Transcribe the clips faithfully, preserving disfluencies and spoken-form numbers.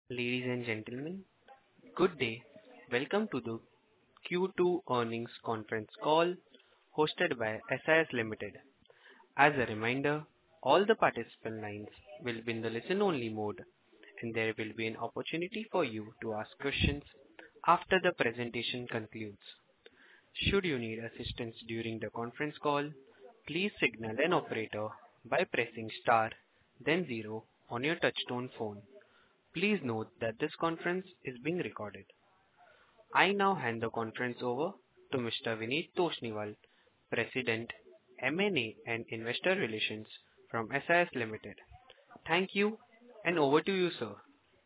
Ladies and gentlemen, good day. Welcome to the Q two earnings conference call hosted by S I S Limited. As a reminder, all the participant lines will be in the listen-only mode, and there will be an opportunity for you to ask questions after the presentation concludes. Should you need assistance during the conference call, please signal an operator by pressing star, then zero on your touchtone phone. Please note that this conference is being recorded. I now hand the conference over to Mister Vineet Toshniwal, President, M and A and Investor Relations from S I S Limited. Thank you, and over to you, sir.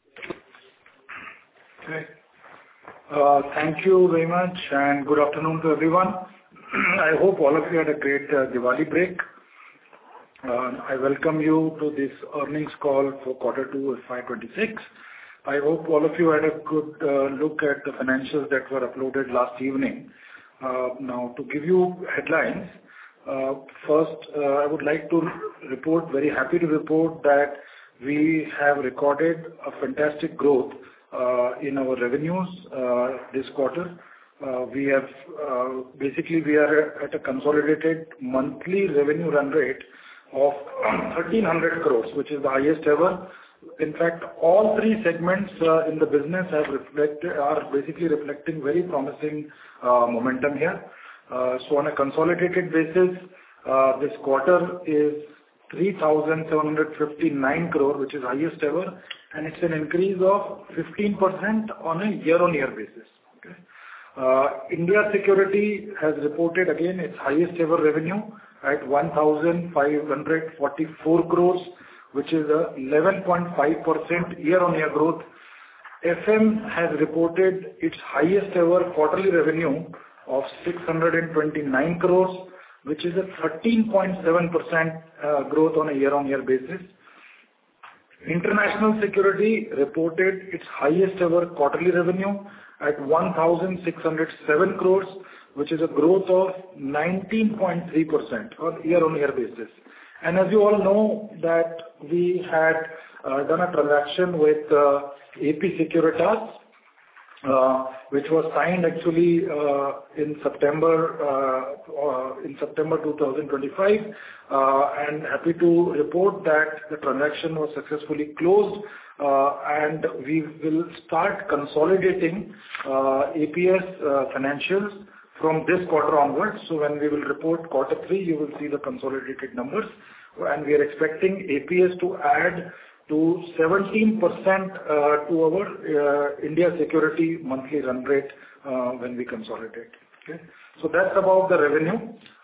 Okay. Uh, Thank you very much, and good afternoon to everyone. I hope all of you had a great uh, Diwali break. Uh, I welcome you to this earnings call for quarter two F Y twenty-six. I hope all of you had a good uh, look at the financials that were uploaded last evening. Uh, Now, to give you headlines, uh, first, uh, I would like to report, very happy to report that we have recorded a fantastic growth uh, in our revenues uh, this quarter. Uh, We have uh, basically, we are at a consolidated monthly revenue run rate of thirteen hundred crores, which is the highest ever. In fact, all three segments uh, in the business have reflected, are basically reflecting very promising uh, momentum here. Uh, So on a consolidated basis, uh, this quarter is three thousand seven hundred fifty-nine crore, which is highest ever, and it's an increase of fifteen percent on a year-on-year basis. Okay? Uh, India Security has reported again its highest ever revenue at one thousand five hundred forty-four crores, which is a eleven point five percent year-on-year growth. F M has reported its highest ever quarterly revenue of six hundred twenty-nine crores, which is a thirteen point seven percent uh, growth on a year-on-year basis. International Security reported its highest ever quarterly revenue at one thousand six hundred seven crores, which is a growth of nineteen point three percent on year-on-year basis. And as you all know that we had uh, done a transaction with uh, A P Securitas, uh, which was signed actually uh, in September uh, uh, in September two thousand twenty-five, uh, and happy to report that the transaction was successfully closed, uh, and we will start consolidating uh, A P S uh, financials from this quarter onwards. So when we will report quarter three, you will see the consolidated numbers, and we are expecting A P S to add to seventeen percent uh, to our uh, India Security monthly run rate uh, when we consolidate. Okay? So that's about the revenue.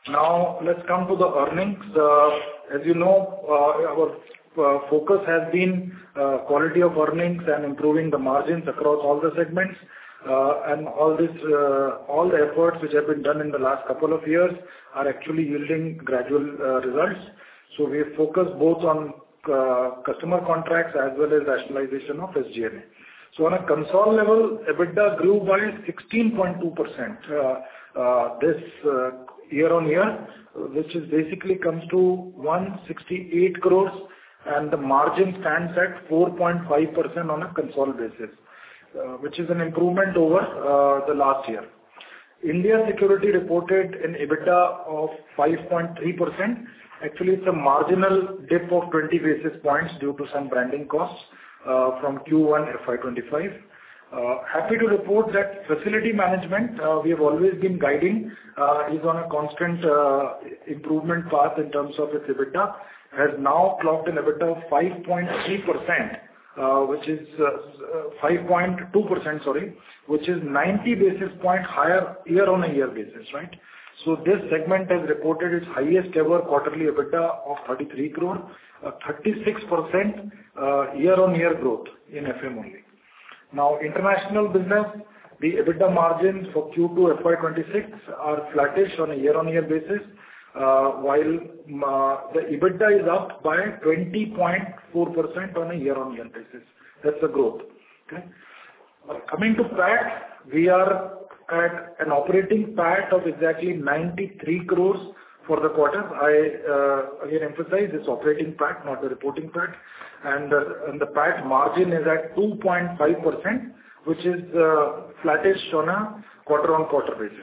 Now let's come to the earnings. Uh, As you know, uh, our uh, focus has been uh, quality of earnings and improving the margins across all the segments. Uh, And all this, uh, all the efforts which have been done in the last couple of years are actually yielding gradual uh, results. So we focus both on uh, customer contracts as well as rationalization of S G and A. So on a console level, EBITDA grew by sixteen point two percent uh, uh, this uh, year-on-year, which is basically comes to one hundred sixty-eight crores, and the margin stands at four point five percent on a console basis, uh, which is an improvement over uh, the last year. India Security reported an EBITDA of five point three percent. Actually, it's a marginal dip of twenty basis points due to some branding costs uh, from Q one F Y twenty-five. Uh, Happy to report that facility management, uh, we have always been guiding, uh, is on a constant uh, improvement path in terms of its EBITDA, has now clocked an EBITDA of five point three percent, uh, which is uh, five point two percent, sorry, which is ninety basis point higher year-on-a-year basis, right? So this segment has reported its highest ever quarterly EBITDA of thirty-three crore, a thirty-six percent uh, year-on-year growth in F M only. Now, international business, the EBITDA margins for Q two F Y twenty-six are flattish on a year-on-year basis, uh, while uh, the EBITDA is up by twenty point four percent on a year-on-year basis. That's the growth. Okay. Uh, Coming to P A T, we are at an operating P A T of exactly ninety-three crores for the quarter. I uh, again emphasize it's operating P A T, not the reporting P A T. And uh, and the P A T margin is at two point five percent, which is uh, flattish on a quarter-on-quarter basis.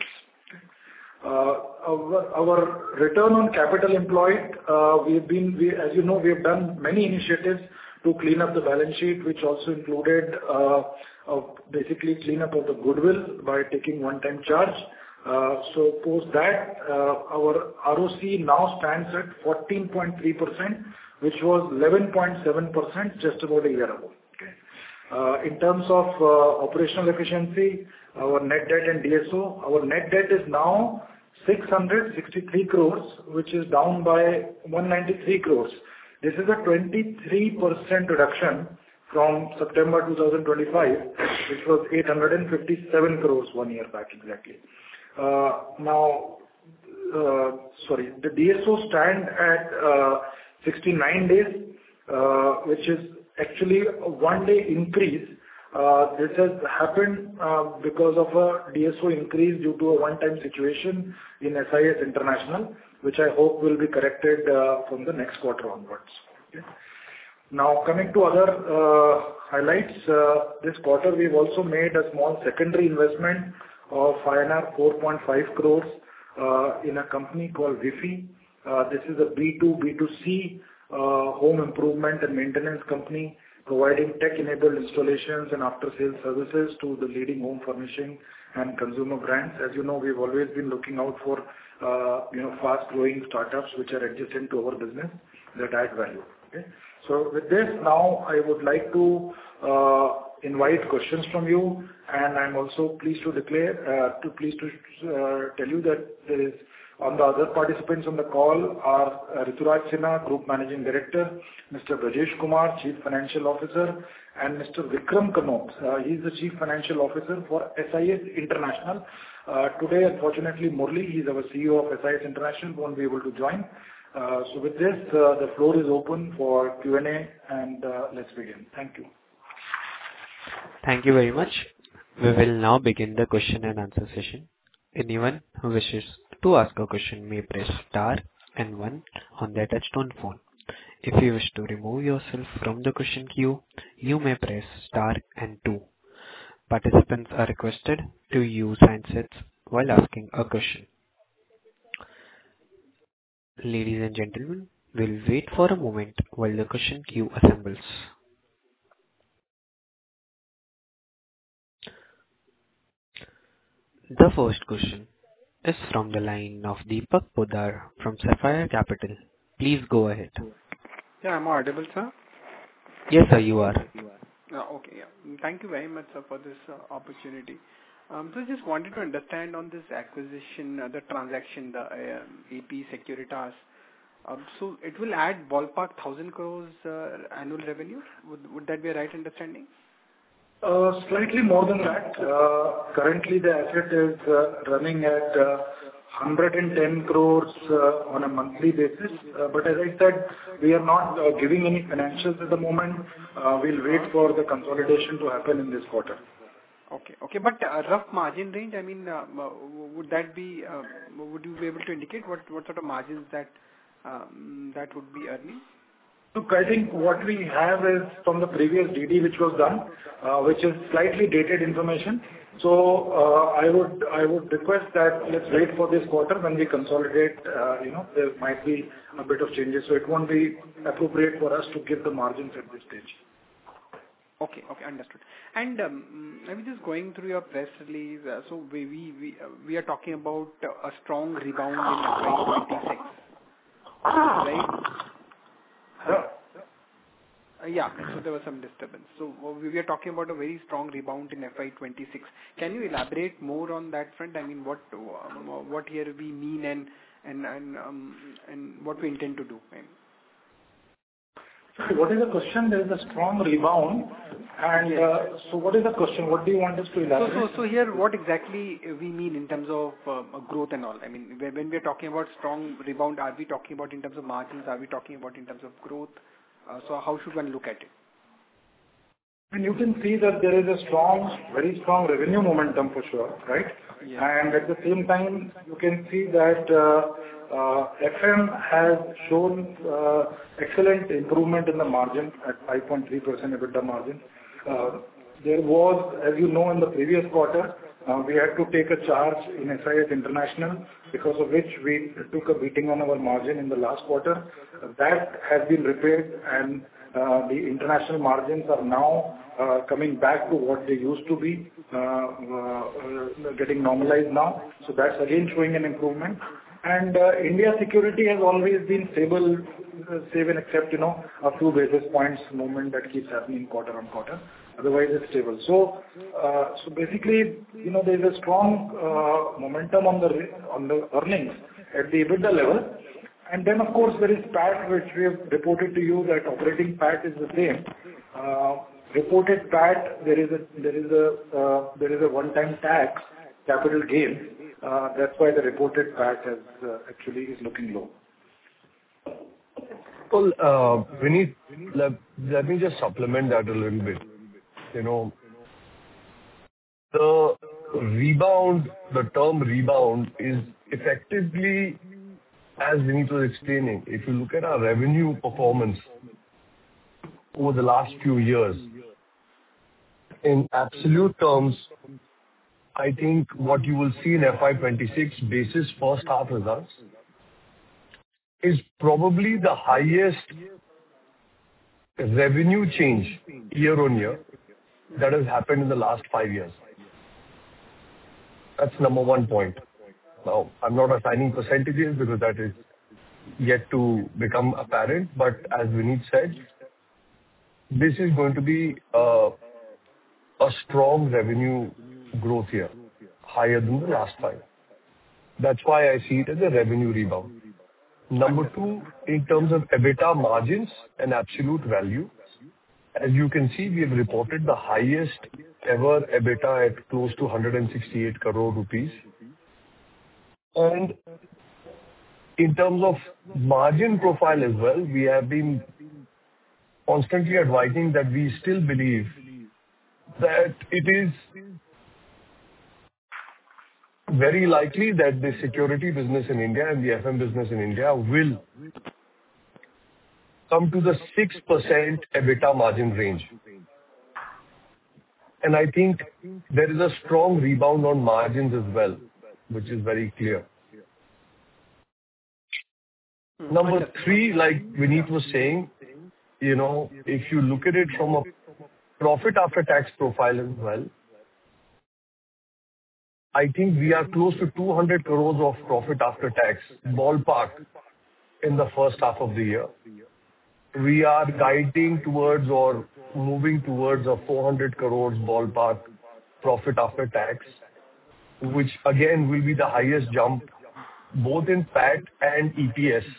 Uh, Our our return on capital employed, uh, we've been, we, as you know, we have done many initiatives to clean up the balance sheet, which also included uh, of basically clean up of the goodwill by taking one-time charge. Uh, So post that, uh, our R O C now stands at fourteen point three percent, which was eleven point seven percent just about a year ago. Okay. Uh, In terms of uh, operational efficiency, our net debt and D S O, our net debt is now six hundred sixty-three crores, which is down by one hundred ninety-three crores. This is a twenty-three percent reduction from September two thousand twenty-five, which was eight hundred fifty-seven crores one year back exactly. Uh, Now, uh, sorry, the D S O stand at uh, sixty-nine days, uh, which is actually a one-day increase. Uh, This has happened uh, because of a D S O increase due to a one-time situation in S I S International, which I hope will be corrected uh, from the next quarter onwards. Okay. Now, coming to other uh, highlights, uh, this quarter we've also made a small secondary investment of I N R four point five crores uh, in a company called Wifi. Uh, This is a B two B two C uh, home improvement and maintenance company, providing tech-enabled installations and after-sales services to the leading home furnishing and consumer brands. As you know, we've always been looking out for, uh, you know, fast-growing startups which are adjacent to our business that add value. Okay? So with this, now I would like to uh, invite questions from you, and I'm also pleased to declare, uh, to pleased to uh, tell you that there is on the other participants on the call are uh, Rituraj Sinha, Group Managing Director, Mister Brajesh Kumar, Chief Financial Officer, and Mister Vikram Kanot. Uh, He is the Chief Financial Officer for S I S International. Uh, Today, unfortunately, Murli, he is our C E O of S I S International, won't be able to join. Uh, So with this, uh, the floor is open for Q and A, and uh, let's begin. Thank you. Thank you very much. We will now begin the question and answer session. Anyone who wishes to ask a question may press star and one on their touchtone phone. If you wish to remove yourself from the question queue, you may press star and two. Participants are requested to use handsets while asking a question. Ladies and gentlemen, we'll wait for a moment while the question queue assembles. The first question is from the line of Deepak Poddar from Sapphire Capital. Please go ahead. Yeah, I'm audible, sir. Yes, sir, you are. Uh, okay, yeah. Thank you very much, sir, for this uh, opportunity. Um, so just wanted to understand on this acquisition, uh, the transaction, the uh, A P Securitas. Um, so it will add ballpark one thousand crores uh, annual revenue. Would, would that be a right understanding? Uh, Slightly more than that. Uh, Currently, the asset is uh, running at uh, one hundred ten crores uh, on a monthly basis. Uh, But as I said, we are not uh, giving any financials at the moment. Uh, We'll wait for the consolidation to happen in this quarter. Okay, okay. But uh, rough margin range, I mean, uh, would that be, uh, would you be able to indicate what, what sort of margins that um, that would be earning? Look, I think what we have is from the previous D D which was done, uh, which is slightly dated information. So, uh, I would I would request that let's wait for this quarter when we consolidate, uh, you know, there might be a bit of changes, so it won't be appropriate for us to give the margins at this stage. Okay, okay, understood. And um, I was just going through your press release, uh, so we we we, uh, we are talking about uh, a strong rebound in F Y twenty-six, right? Yeah. Uh, Yeah, so there was some disturbance. So uh, we were talking about a very strong rebound in F Y twenty-six. Can you elaborate more on that front? I mean, what um, what here we mean and and and um, and what we intend to do? Sorry, what is the question? There is a strong rebound, and Yes. uh, so what is the question? What do you want us to So elaborate? so so here, what exactly we mean in terms of uh, growth and all? I mean, when when we are talking about strong rebound, are we talking about in terms of margins? Are we talking about in terms of growth? Uh, So how should one look at it? And you can see that there is a strong, very strong revenue momentum for sure, right? Yes. And at the same time, you can see that uh, uh, F M has shown uh, excellent improvement in the margin at five point three percent EBITDA margin. Uh, There was, as you know, in the previous quarter, uh, we had to take a charge in S I S International, because of which we took a beating on our margin in the last quarter. That has been repaired, and uh, the international margins are now uh, coming back to what they used to be, uh, uh, getting normalized now. So that's again showing an improvement. And uh, India security has always been stable, uh, save and except, you know, a few basis points movement that keeps happening quarter on quarter. Otherwise, it's stable. So, uh, so basically, you know, there is a strong uh, momentum on the on the earnings at the EBITDA level. And then, of course, there is P A T, which we have reported to you that operating P A T is the same. Uh, reported P A T, there is a there is a uh, there is a one-time tax capital gain. Uh, that's why the reported P A T has uh, actually is looking low. Well, uh, Vineet, let, let me just supplement that a little bit. You know, the rebound, the term rebound is effectively, as Vineet was explaining, if you look at our revenue performance over the last few years, in absolute terms, I think what you will see in F Y twenty-six basis first half results is probably the highest revenue change year on year that has happened in the last five years. That's number one point. Now, I'm not assigning percentages because that is yet to become apparent, but as Vineet said, this is going to be a, a strong revenue growth year, higher than the last five. That's why I see it as a revenue rebound. Number two, in terms of EBITDA margins and absolute value, as you can see, we have reported the highest ever EBITDA at close to one hundred sixty-eight crore rupees. And in terms of margin profile as well, we have been constantly advising that we still believe that it is very likely that the security business in India and the F M business in India will come to the six percent EBITDA margin range. And I think there is a strong rebound on margins as well, which is very clear. Number three, like Vineet was saying, you know, if you look at it from a profit after tax profile as well, I think we are close to two hundred crores of profit after tax, ballpark, in the first half of the year. We are guiding towards or moving towards a four hundred crores ballpark profit after tax, which again will be the highest jump both in P A T and E P S.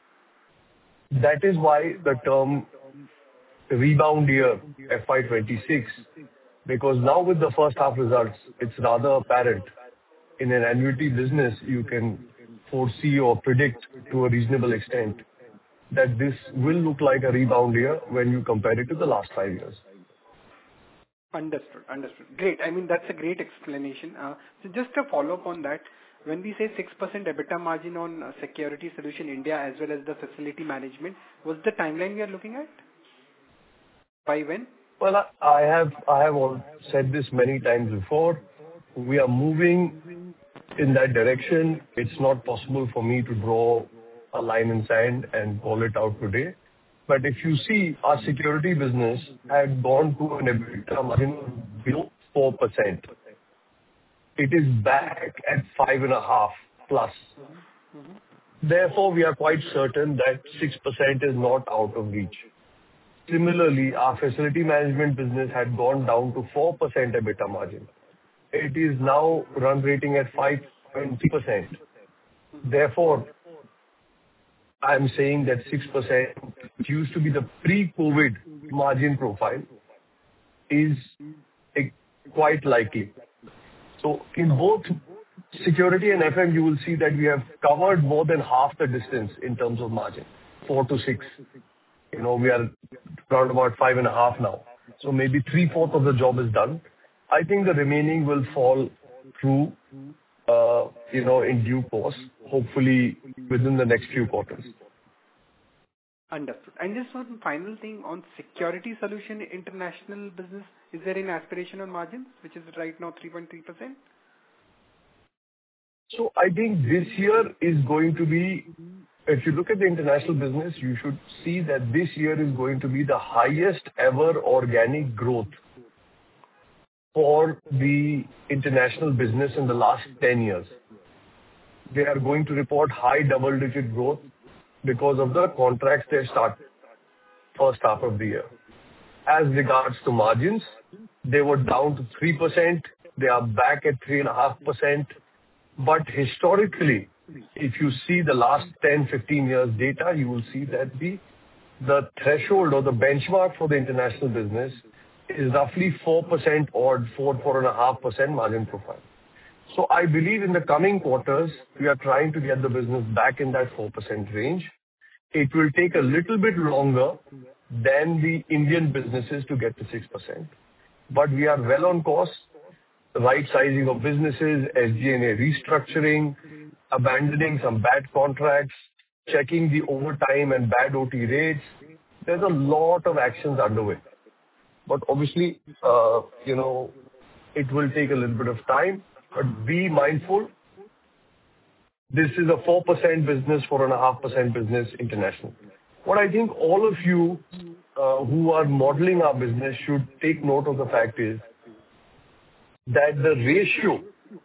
That is why the term rebound year, F Y twenty-six, because now with the first half results, it's rather apparent. In an annuity business, you can foresee or predict to a reasonable extent that this will look like a rebound year when you compare it to the last five years. Understood. Understood. Great. I mean, that's a great explanation. Uh, So just a follow-up on that. When we say six percent EBITDA margin on uh, Security Solution India as well as the facility management, what's the timeline we are looking at? By when? Well, I I have I have all said this many times before. We are moving in that direction. It's not possible for me to draw a line in sand and call it out today. But if you see, our security business had gone to an EBITDA margin below four percent. It is back at five and a half plus. Therefore, we are quite certain that six percent is not out of reach. Similarly, our facility management business had gone down to four percent EBITDA margin. It is now run rating at five point three percent. Therefore, I'm saying that six percent, which used to be the pre-COVID margin profile, is eh, quite likely. So in both security and F M, you will see that we have covered more than half the distance in terms of margin, four to six. You know, we are around about five and a half now. So maybe three-fourths of the job is done. I think the remaining will fall through, uh, you know, in due course. hopefully within the next few quarters. Understood. And just one final thing on security solution international business, is there an aspiration on margins, which is right now three point three percent? So I think this year is going to be, if you look at the international business, you should see that this year is going to be the highest ever organic growth for the international business in the last ten years. They are going to report high double-digit growth because of the contracts they start first half of the year. As regards to margins, they were down to three percent. They are back at three point five percent. But historically, if you see the last ten, fifteen years data, you will see that the the threshold or the benchmark for the international business is roughly four percent or four, four point five percent margin profile. So I believe in the coming quarters, we are trying to get the business back in that four percent range. It will take a little bit longer than the Indian businesses to get to six percent. But we are well on course. Right sizing of businesses, S G and A restructuring, abandoning some bad contracts, checking the overtime and bad O T rates. There's a lot of actions underway. But obviously, uh, you know, it will take a little bit of time, but be mindful. This is a four percent business, four point five percent business international. What I think all of you uh, who are modeling our business should take note of the fact is that the ratio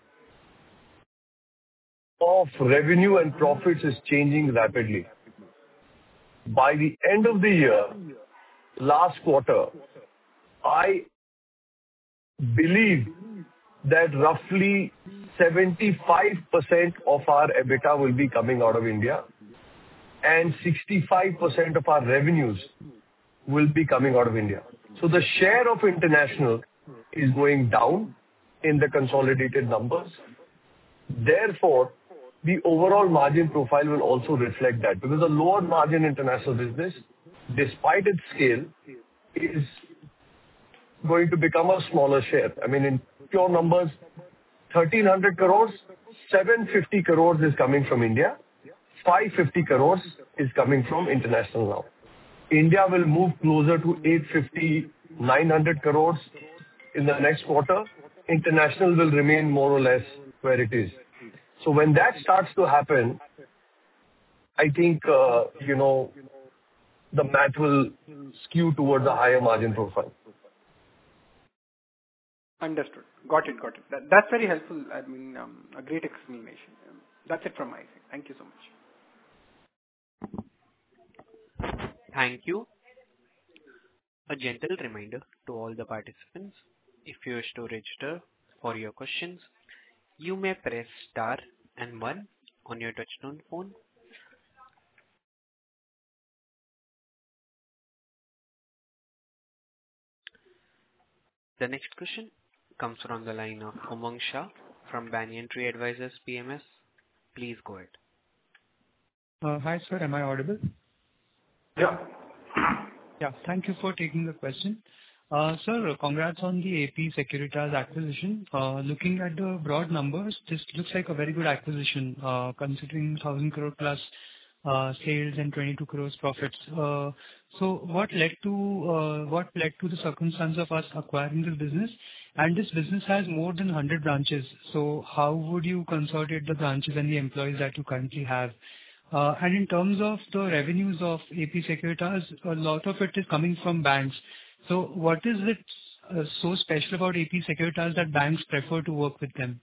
of revenue and profits is changing rapidly. By the end of the year, last quarter, I believe that roughly seventy-five percent of our EBITDA will be coming out of India and sixty-five percent of our revenues will be coming out of India. So the share of international is going down in the consolidated numbers. Therefore, the overall margin profile will also reflect that, because a lower margin international business, despite its scale, is going to become a smaller share. I mean, in pure numbers, thirteen hundred crores, seven hundred fifty crores is coming from India, five hundred fifty crores is coming from international now. India will move closer to eight hundred fifty, nine hundred crores in the next quarter. International will remain more or less where it is. So when that starts to happen, I think, uh, you know, the math will skew towards a higher margin profile. Understood. Got it, got it. That, that's very helpful. I mean, um, a great explanation. Um, that's it from my side. Thank you so much. Thank you. A gentle reminder to all the participants, if you wish to register for your questions, you may press star and one on your touchtone phone. The next question comes from the line of Umang Shah from Banyan Tree Advisors P M S. Please go ahead. Uh, hi sir, am I audible? Yeah. Yeah, thank you for taking the question. Uh, Sir, congrats on the A P Securitas acquisition. Uh, Looking at the broad numbers, this looks like a very good acquisition, uh, considering one thousand crore plus uh, sales and twenty-two crores profits. Uh, So what led to uh, what led to the circumstance of us acquiring this business? And this business has more than one hundred branches, so how would you consolidate the branches and the employees that you currently have? Uh, And in terms of the revenues of A P Securitas, a lot of it is coming from banks. So what is it uh, so special about A P Securitas that banks prefer to work with them?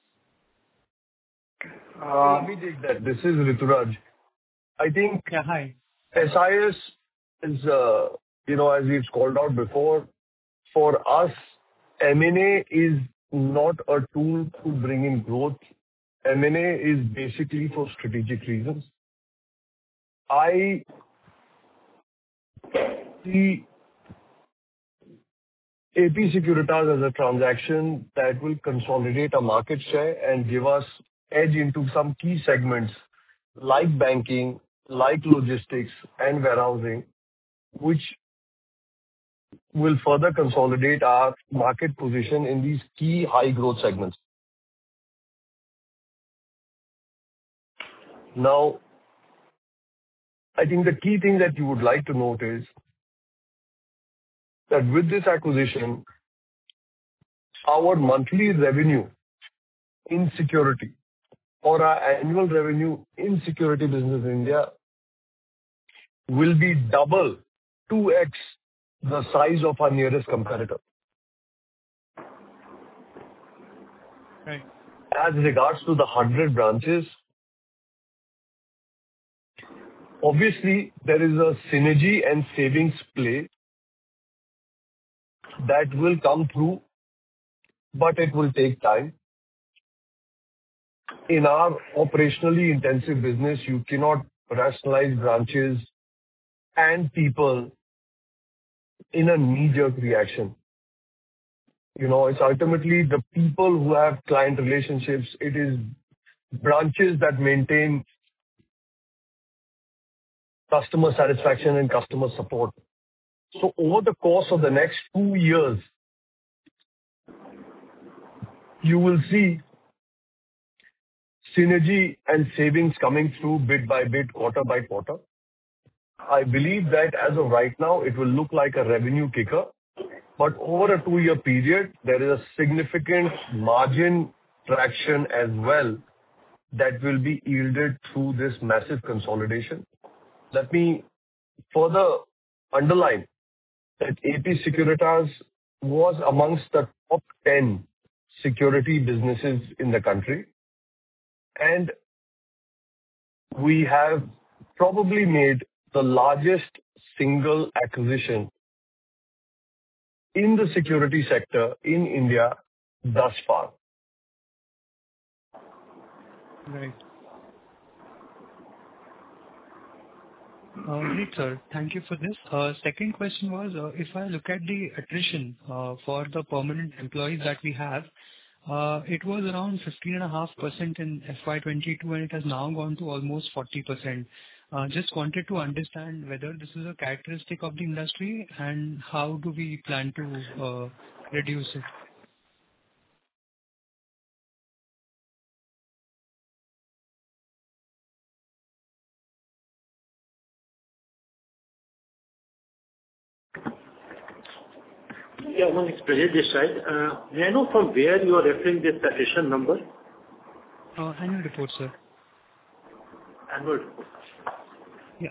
Uh, Let me take that. This is Rituraj. I think Yeah, hi. S I S is, uh, you know, as we've called out before, for us, M and A is not a tool to bring in growth. M and A is basically for strategic reasons. I see A P Securitas as a transaction that will consolidate our market share and give us edge into some key segments like banking, like logistics and warehousing, which will further consolidate our market position in these key high growth segments. Now, I think the key thing that you would like to note is that with this acquisition, our monthly revenue in security or our annual revenue in security business in India will be double, two x the size of our nearest competitor. Right. As regards to the one hundred branches, obviously, there is a synergy and savings play that will come through, but it will take time. In our operationally intensive business, you cannot rationalize branches and people in a knee-jerk reaction. You know, it's ultimately the people who have client relationships. It is branches that maintain customer satisfaction and customer support. So over the course of the next two years, you will see synergy and savings coming through bit by bit, quarter by quarter. I believe that as of right now, it will look like a revenue kicker, but over a two-year period, there is a significant margin traction as well that will be yielded through this massive consolidation. Let me further underline that A P Securitas was amongst the top ten security businesses in the country, and we have probably made the largest single acquisition in the security sector in India thus far. Right. Uh, Great, sir. Thank you for this. Uh, Second question was, uh, if I look at the attrition uh, for the permanent employees that we have, uh, it was around fifteen point five percent in F Y twenty-two, and it has now gone to almost forty percent. Uh, Just wanted to understand whether this is a characteristic of the industry and how do we plan to uh, reduce it? Yeah, one is Prajeet this side. Uh, May I know from where you are referring this attrition number? Uh, Annual report, sir. Annual report. Yeah.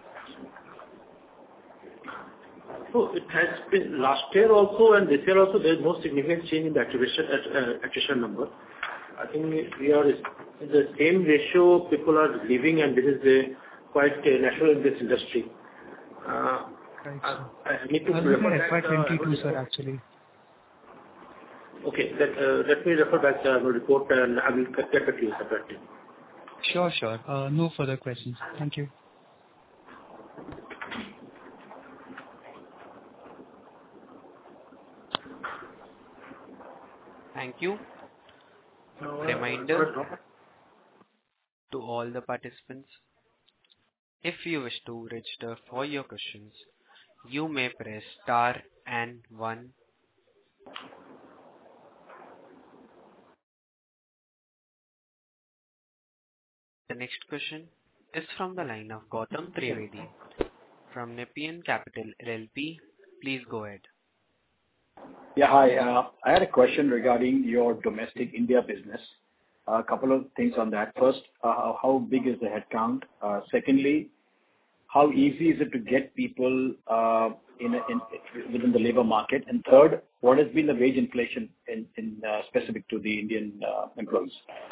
So it has been last year also and this year also, there is no significant change in the attrition uh, attrition number. I think we are in the same ratio, people are leaving, and this is a quite uh, natural in this industry. Uh, Right, I sir. I need to I was refer in back, F Y uh, twenty-two, sir, report. actually. Okay. Let uh, let me refer back the annual report, and I will get get back to you separately. Sure, sure. Uh, No further questions. Thank you. Thank you. Uh, Reminder to all the participants, if you wish to register for your questions, you may press star and one. The next question is from the line of Gautam Trivedi from Nepean Capital L L P. Please go ahead. Yeah, hi. Uh, I had a question regarding your domestic India business. A couple of things on that. First, uh, how big is the headcount? Uh, Secondly, how easy is it to get people uh, in in within the labor market? And third, what has been the wage inflation in in uh, specific to the Indian uh, employees?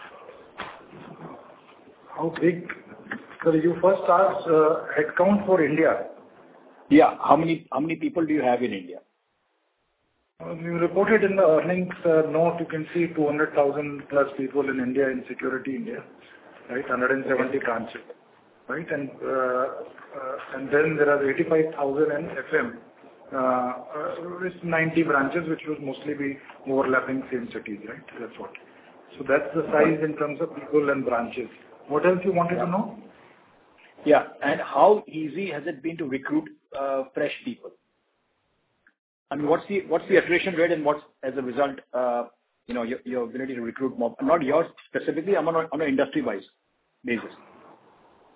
How big? So you first asked uh, headcount for India. Yeah. How many how many people do you have in India? Uh, You reported in the earnings uh, note, you can see two hundred thousand plus people in India, in security India, right? one hundred seventy branches, right? And uh, uh, and then there are eighty-five thousand in F M, uh, uh, with ninety branches, which will mostly be overlapping same cities, right? That's what. So that's the size in terms of people and branches. What else you wanted to know? Yeah. And how easy has it been to recruit uh, fresh people? I mean, what's the what's the attrition rate, and what's, as a result, uh, you know, your your ability to recruit more? Not yours specifically, I'm on a on an industry-wise basis.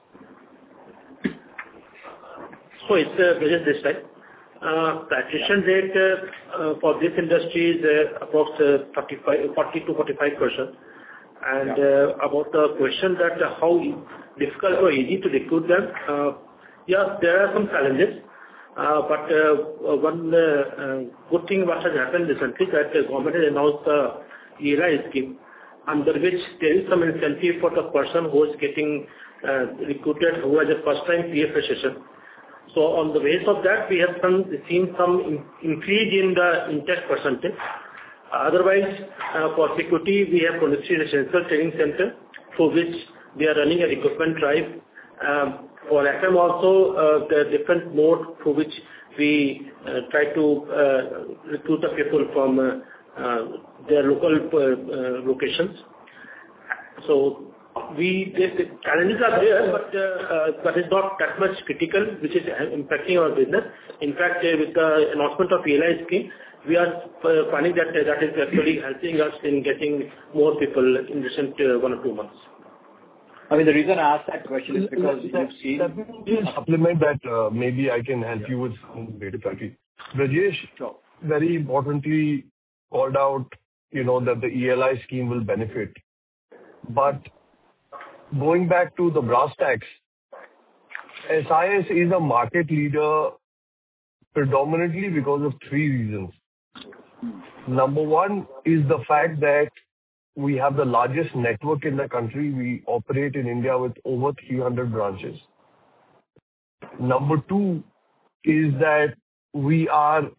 So it's uh, Brajesh this time. Uh, the attrition rate uh, uh, for this industry is uh, approximately uh, forty to forty-five percent. And Yeah. uh, about the question that uh, how difficult or easy to recruit them, uh, yeah, there are some challenges. Uh, but uh, one uh, uh, good thing what has happened recently that the government has announced the E L I scheme, under which there is some incentive for the person who is getting uh, recruited who has a first time P F session. So on the base of that, we have some, seen some in, increase in the intake percentage. Otherwise, uh, for security, we have Policy Residential Training Center, for which we are running a recruitment drive. Um, for F M also, uh, the different mode through which we uh, try to uh, recruit the people from uh, uh, their local uh, uh, locations. So we the the challenges are there, but uh, uh, but it's not that much critical, which is impacting our business. In fact, uh, with the announcement of E L I scheme, we are uh, finding that uh, that is actually helping us in getting more people in recent uh, one or two months. I mean, the reason I asked that question is because you've seen... Let me supplement that, uh, maybe I can help you with some data clarity. Brajesh, Sure. very importantly called out, you know, that the E L I scheme will benefit. But going back to the brass tacks, S I S is a market leader predominantly because of three reasons. Number one is the fact that we have the largest network in the country. We operate in India with over three hundred branches. Number two is that we are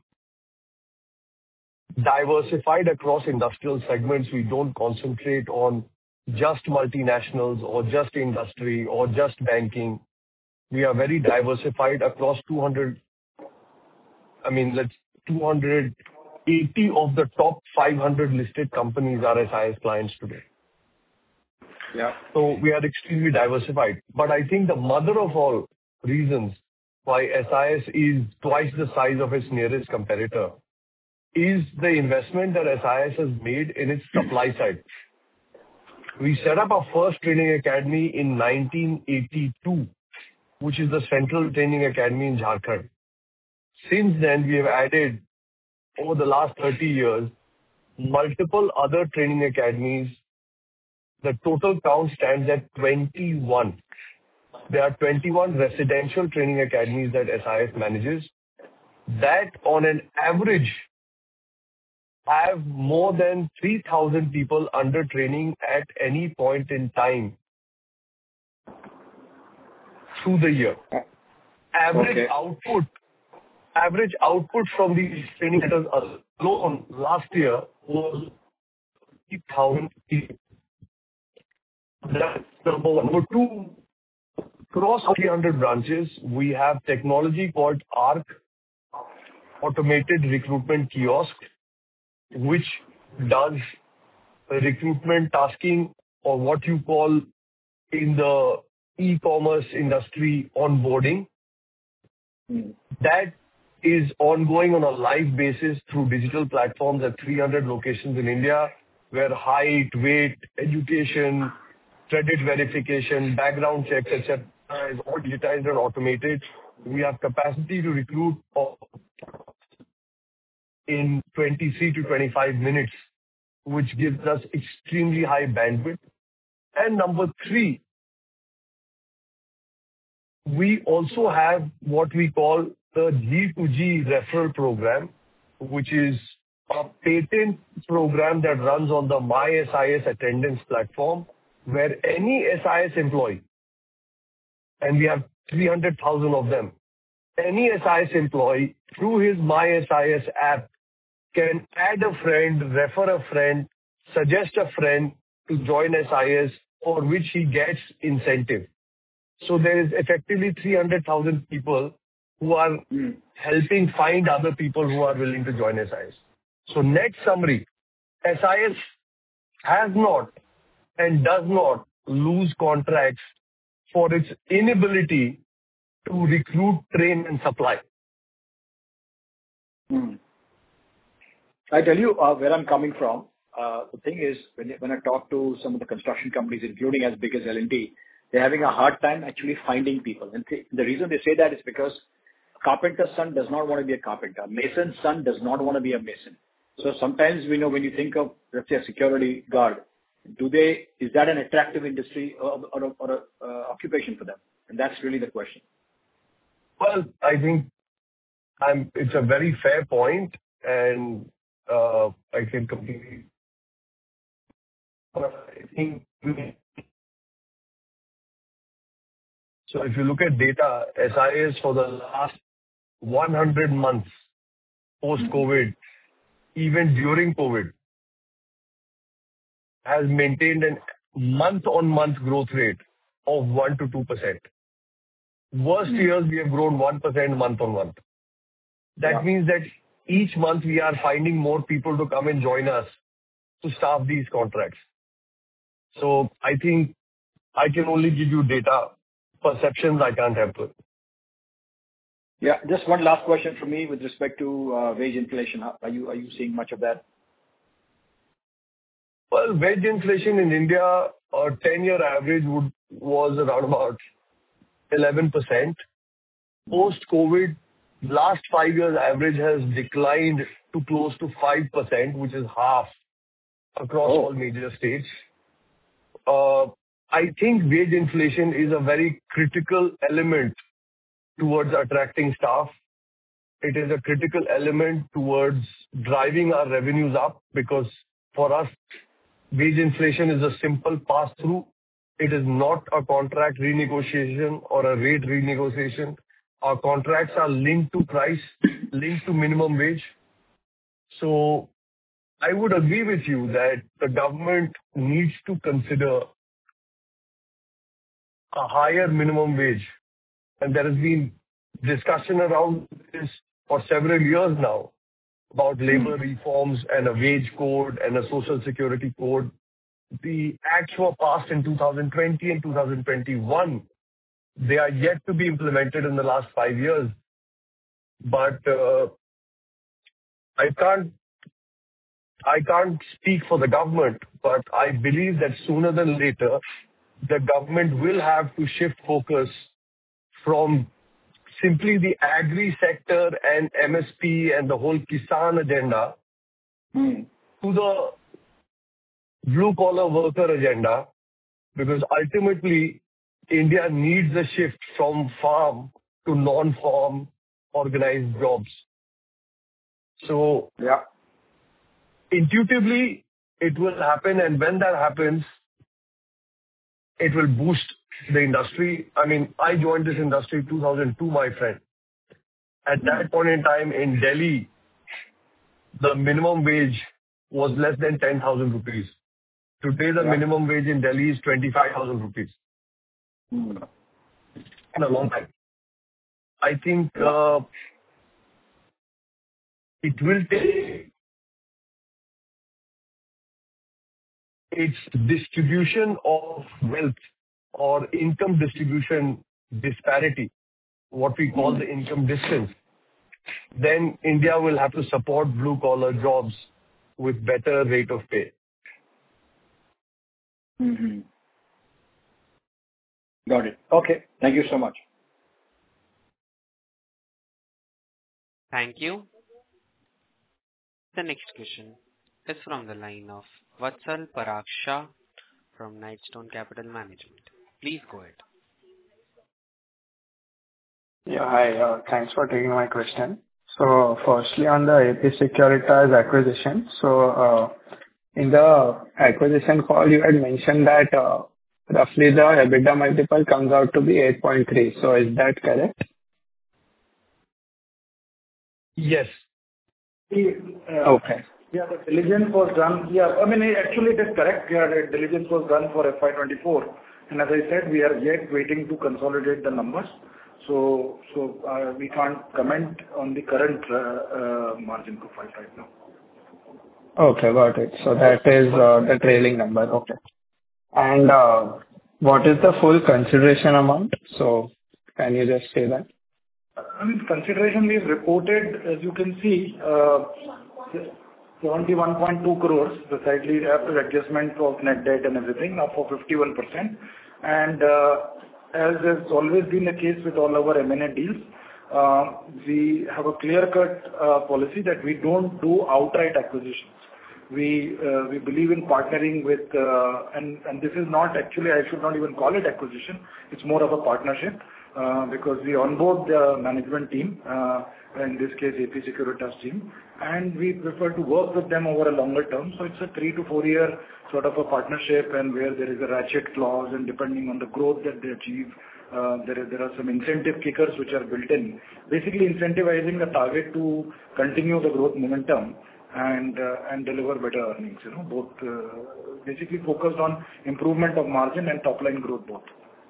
diversified across industrial segments. We don't concentrate on just multinationals or just industry or just banking. We are very diversified across two hundred, I mean, let's two hundred eighty of the top five hundred listed companies are S I S clients today. Yeah. So we are extremely diversified. But I think the mother of all reasons why S I S is twice the size of its nearest competitor is the investment that S I S has made in its supply side. We set up our first training academy in nineteen eighty-two, which is the Central Training Academy in Jharkhand. Since then, we have added, over the last thirty years, multiple other training academies. The total count stands at twenty-one. There are twenty-one residential training academies that S I S manages that on an average have more than three thousand people under training at any point in time through the year. Average Okay. output, average output from these training centers alone last year was three thousand people. That's number one. Number two, across three hundred branches, we have technology called ARC, Automated Recruitment Kiosk, which does recruitment tasking, or what you call in the e-commerce industry onboarding. Mm. That is ongoing on a live basis through digital platforms at three hundred locations in India, where height, weight, education, credit verification, background checks, et cetera is all digitized and automated. We have capacity to recruit in twenty-three to twenty-five minutes, which gives us extremely high bandwidth. And number three, we also have what we call the G to G referral program, which is a patent program that runs on the My S I S attendance platform, where any S I S employee, and we have three hundred thousand of them, any S I S employee through his My S I S app can add a friend, refer a friend, suggest a friend to join S I S, for which he gets incentive. So there is effectively three hundred thousand people who are Mm. helping find other people who are willing to join S I S. So net summary, S I S has not and does not lose contracts for its inability to recruit, train, and supply. Mm. I tell you uh, where I'm coming from. Uh, the thing is, when, when I talk to some of the construction companies, including as big as L and T, they're having a hard time actually finding people. And th- the reason they say that is because carpenter's son does not want to be a carpenter. Mason's son does not want to be a mason. So sometimes we know when you think of, let's say, a security guard, do they, is that an attractive industry or, or, or a uh, occupation for them? And that's really the question. Well, I think I'm, it's a very fair point, and uh, I can completely. I think so. If you look at data, S I S for the last one hundred months post-COVID, even during COVID, has maintained a month-on-month growth rate of one to two percent. Worst years, we have grown one percent month-on-month. That Yeah. means that each month we are finding more people to come and join us to staff these contracts. So I think I can only give you data. Perceptions I can't help with. Yeah. Just one last question from me with respect to uh, wage inflation. Are you are you seeing much of that? Well, wage inflation in India, our ten-year average would was around about eleven percent. Post-COVID, last five years average has declined to close to five percent, which is half across Oh. all major states. Uh, I think wage inflation is a very critical element towards attracting staff. It is a critical element towards driving our revenues up, because for us, wage inflation is a simple pass-through. It is not a contract renegotiation or a rate renegotiation. Our contracts are linked to price, linked to minimum wage. So I would agree with you that the government needs to consider a higher minimum wage. And there has been discussion around this for several years now about labor reforms and a wage code and a social security code. The acts were passed in two thousand twenty and two thousand twenty-one. They are yet to be implemented in the last five years. But uh, I can't I can't speak for the government, but I believe that sooner than later, the government will have to shift focus from simply the agri sector and M S P and the whole Kisan agenda Hmm. to the blue-collar worker agenda, because ultimately, India needs a shift from farm to non-farm organized jobs. So Yeah. intuitively, it will happen, and when that happens, it will boost the industry. I mean, I joined this industry in two thousand two, my friend. At that point in time in Delhi, the minimum wage was less than ten thousand rupees. Today, the Yeah. minimum wage in Delhi is twenty-five thousand rupees. Hmm. In a long time. I think uh, it will take its distribution of wealth or income distribution disparity, what we call the income distance. Then India will have to support blue-collar jobs with better rate of pay. Mm-hmm. Got it. Okay. Thank you so much. Thank you. The next question is from the line of Vatsal Parag Shah from Nightstone Capital Management. Please go ahead. Yeah, hi. uh, Thanks for taking my question. So firstly, on the A P Securitas acquisition, so uh, in the acquisition call, you had mentioned that uh, roughly the EBITDA multiple comes out to be eight point three. So is that correct? Yes. The, uh, Okay. Yeah, the diligence was done. Yeah, I mean, actually it is correct. Yeah, the diligence was done for F Y twenty-four. And as I said, we are yet waiting to consolidate the numbers. So, so uh, we can't comment on the current uh, uh, margin profile right now. Okay, got it. So that is uh, the trailing number. Okay. And uh, what is the full consideration amount? So can you just say that? I mean, consideration we've reported, as you can see, uh, seventy-one point two crores, precisely after adjustment of net debt and everything, now for fifty-one percent. And uh, as has always been the case with all our M and A deals, uh, we have a clear-cut uh, policy that we don't do outright acquisitions. We uh, we believe in partnering with, uh, and and this is not actually, I should not even call it acquisition. It's more of a partnership, uh, because we onboard the management team, uh, in this case, A P Securitas team, and we prefer to work with them over a longer term. So it's a three to four year sort of a partnership, and where there is a ratchet clause, and depending on the growth that they achieve, uh, there is, there are some incentive kickers which are built in. Basically incentivizing the target to continue the growth momentum and uh, and deliver better earnings, you know, both uh, basically focused on improvement of margin and top line growth both.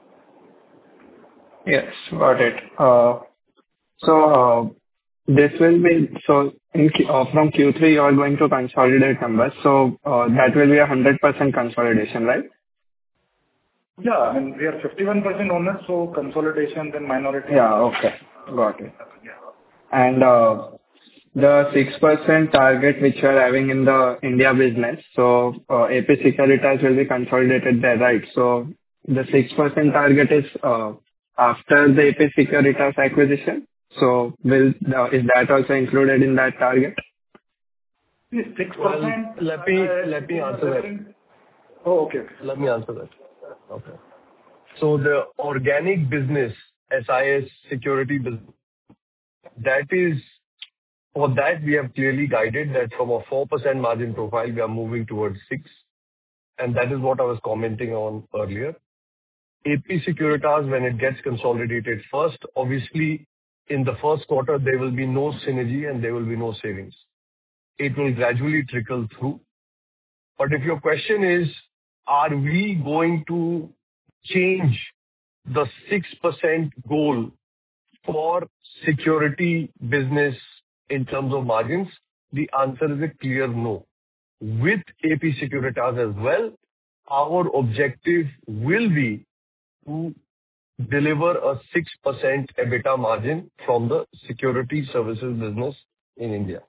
Yes, got it. Uh, So, uh, this will be so in Q- uh, from Q three, you are going to consolidate numbers, so uh, that will be a one hundred percent consolidation, right? Yeah, I mean, we are fifty-one percent owners, so consolidation, then minority. Yeah, okay. Got it. Yeah. And uh, the six percent target which you are having in the India business, so uh, A P Securitas will be consolidated there, right? So the six percent target is uh, after the A P Securitas acquisition. So will uh, is that also included in that target? This six Well, percent. let me let me answer that. Oh, okay. okay. Let me answer that. Okay. So the organic business, S I S security business, that is, for that we have clearly guided that from a four percent margin profile, we are moving towards six, and that is what I was commenting on earlier. A P Securitas, when it gets consolidated first, obviously, in the first quarter, there will be no synergy and there will be no savings. It will gradually trickle through. But if your question is, are we going to change the six percent goal for security business in terms of margins? The answer is a clear no. With A P Securitas as well, our objective will be to deliver a six percent EBITDA margin from the security services business in India.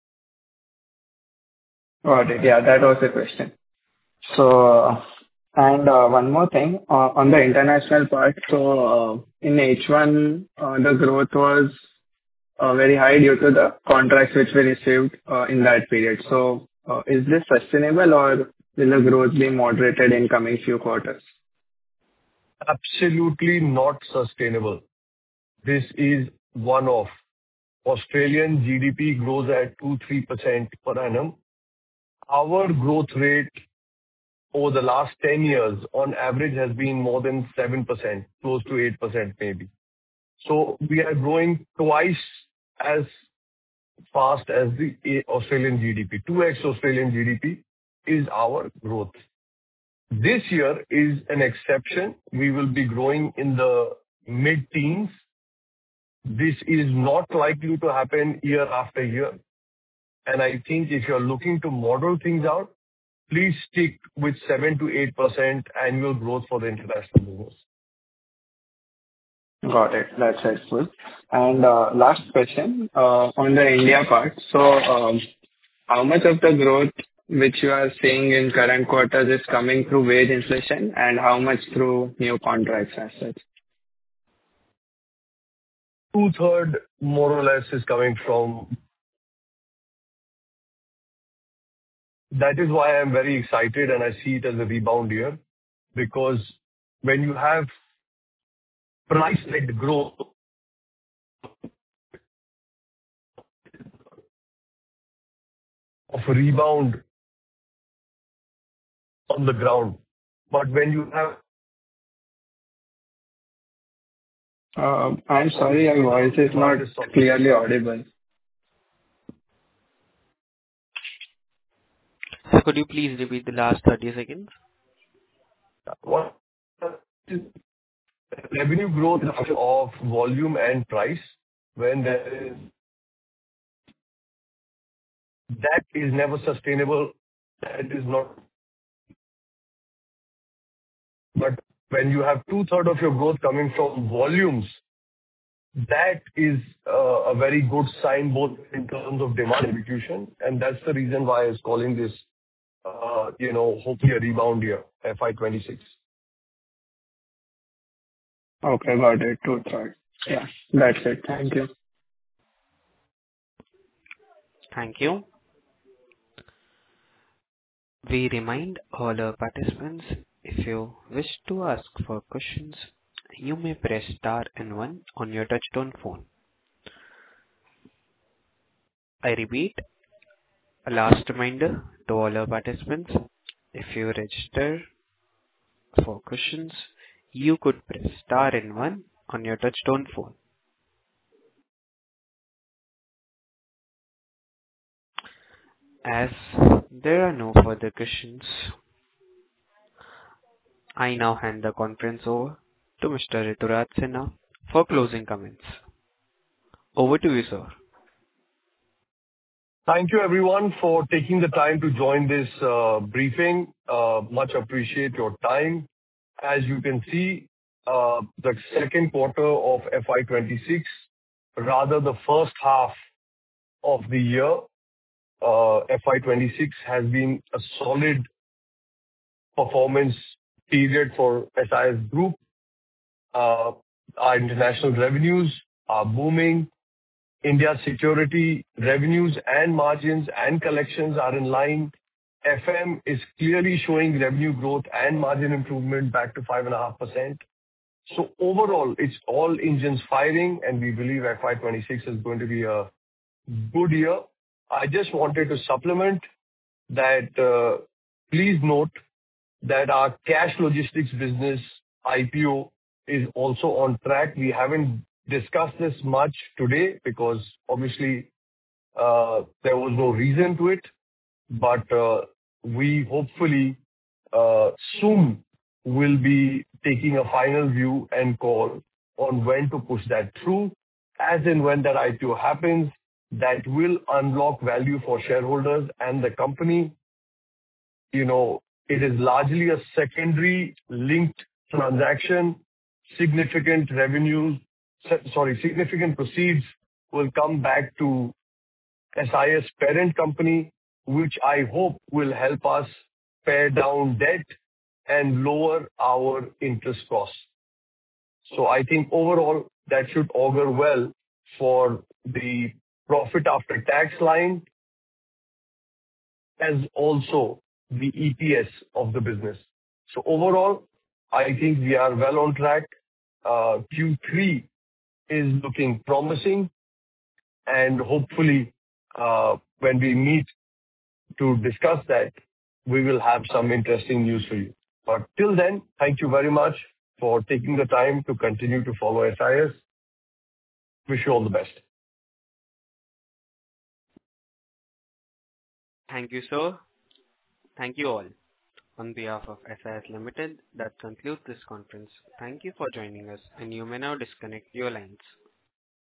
Got it. Yeah, that was the question. So, and uh, one more thing uh, on the international part. So, uh, in H one, uh, the growth was uh, very high due to the contracts which we received uh, in that period. So, uh, is this sustainable or will the growth be moderated in coming few quarters? Absolutely not sustainable. This is one-off. Australian G D P grows at two to three percent per annum. Our growth rate over the last ten years, on average, has been more than seven percent, close to eight percent maybe. So we are growing twice as fast as the Australian G D P. two x Australian G D P is our growth. This year is an exception. We will be growing in the mid-teens. This is not likely to happen year after year. And I think if you're looking to model things out, please stick with seven to eight percent annual growth for the international business. Got it. That's helpful. And uh, last question uh, on the India part. So, um, how much of the growth which you are seeing in current quarters is coming through wage inflation, and how much through new contracts as such? Two-third, more or less, is coming from. That is why I'm very excited and I see it as a rebound year, because when you have price-led growth, of a rebound on the ground. But when you have Uh, I'm sorry, your voice is not clearly audible. So could you please repeat the last thirty seconds? what revenue growth is a function of volume and price, when there is that is never sustainable. That is not. But when you have two-thirds of your growth coming from volumes, that is uh, a very good sign both in terms of demand and execution, and that's the reason why I was calling this, uh, you know, hopefully a rebound year, F Y twenty-six. Okay, got it. Two thirds. Yeah, that's it. Thank you. Thank you. We remind all our participants, if you wish to ask for questions, you may press star and one on your touchtone phone. I repeat, a last reminder to all our participants, if you register for questions, you could press star and one on your touchtone phone. As there are no further questions, I now hand the conference over to Mister Rituraj Sinha for closing comments. Over to you, sir. Thank you, everyone, for taking the time to join this uh, briefing. Uh, Much appreciate your time. As you can see, uh, the second quarter of F Y twenty-six, rather the first half of the year, uh, F Y twenty-six has been a solid performance period for S I S Group. Uh, Our international revenues are booming. India's security revenues and margins and collections are in line. F M is clearly showing revenue growth and margin improvement back to five point five percent. So overall, it's all engines firing, and we believe F Y twenty-six is going to be a good year. I just wanted to supplement that, uh, please note that our cash logistics business I P O is also on track. We haven't discussed this much today because obviously uh, there was no reason to it, but uh, we hopefully uh, soon will be taking a final view and call on when to push that through. As and when that I P O happens, that will unlock value for shareholders and the company. You know, it is largely a secondary linked transaction. Significant revenues, se- sorry, significant proceeds will come back to S I S parent company, which I hope will help us pare down debt and lower our interest costs. So I think overall, that should augur well for the profit after tax line, as also the E P S of the business. So overall, I think we are well on track. Uh, Q three is looking promising, and hopefully, uh, when we meet to discuss that, we will have some interesting news for you. But till then, thank you very much for taking the time to continue to follow S I S. Wish you all the best. Thank you, sir. Thank you all. On behalf of S I S Limited, that concludes this conference. Thank you for joining us, and you may now disconnect your lines.